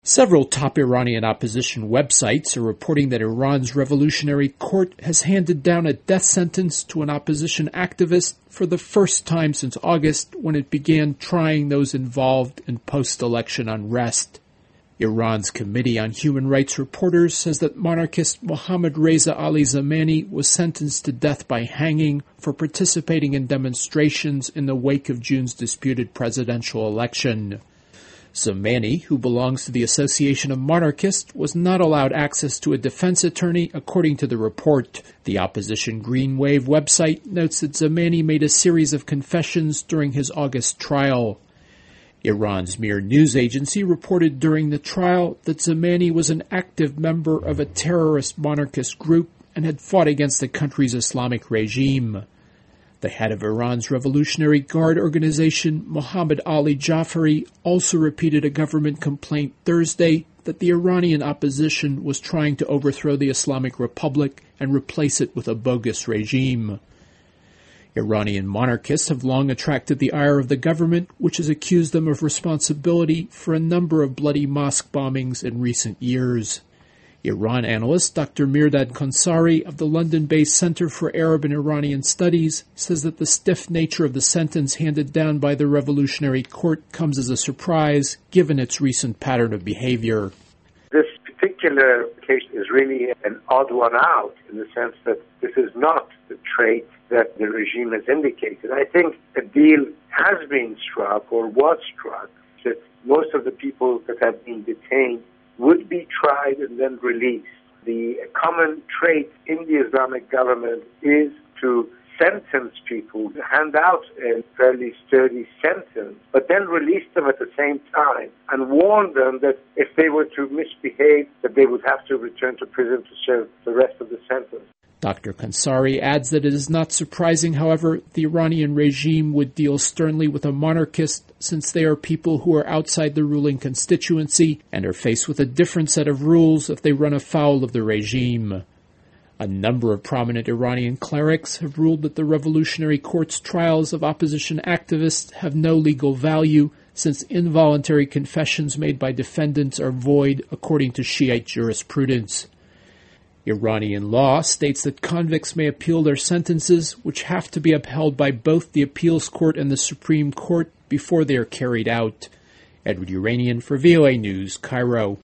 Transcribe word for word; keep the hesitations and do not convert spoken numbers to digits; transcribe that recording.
Several top Iranian opposition websites are reporting that Iran's revolutionary court has handed down a death sentence to an opposition activist for the first time since August, when it began trying those involved in post-election unrest. Iran's Committee on Human Rights Reporters says that monarchist Mohammad Reza Ali Zamani was sentenced to death by hanging for participating in demonstrations in the wake of June's disputed presidential election. Zamani, who belongs to the Association of Monarchists, was not allowed access to a defense attorney, according to the report. The opposition Green Wave website notes that Zamani made a series of confessions during his August trial. Iran's Mir news agency reported during the trial that Zamani was an active member of a terrorist monarchist group and had fought against the country's Islamic regime. The head of Iran's Revolutionary Guard organization, Mohammad Ali Jafari, also repeated a government complaint Thursday that the Iranian opposition was trying to overthrow the Islamic Republic and replace it with a bogus regime. Iranian monarchists have long attracted the ire of the government, which has accused them of responsibility for a number of bloody mosque bombings in recent years. Iran analyst Doctor Mirdad Konsari of the London-based Center for Arab and Iranian Studies says that the stiff nature of the sentence handed down by the Revolutionary Court comes as a surprise, given its recent pattern of behavior. This particular case is really an odd one out, in the sense that this is not the trait that the regime has indicated. I think a deal has been struck, or was struck, that most of the people that have been detained would be tried and then released. The common trait in the Islamic government is to sentence people, to hand out a fairly sturdy sentence, but then release them at the same time and warn them that if they were to misbehave, that they would have to return to prison to serve the rest of the sentence. Doctor Konsari adds that it is not surprising, however, the Iranian regime would deal sternly with a monarchist, since they are people who are outside the ruling constituency and are faced with a different set of rules if they run afoul of the regime. A number of prominent Iranian clerics have ruled that the Revolutionary Court's trials of opposition activists have no legal value, since involuntary confessions made by defendants are void according to Shiite jurisprudence. Iranian law states that convicts may appeal their sentences, which have to be upheld by both the appeals court and the Supreme Court before they are carried out. Edward Uranian for V O A News, Cairo.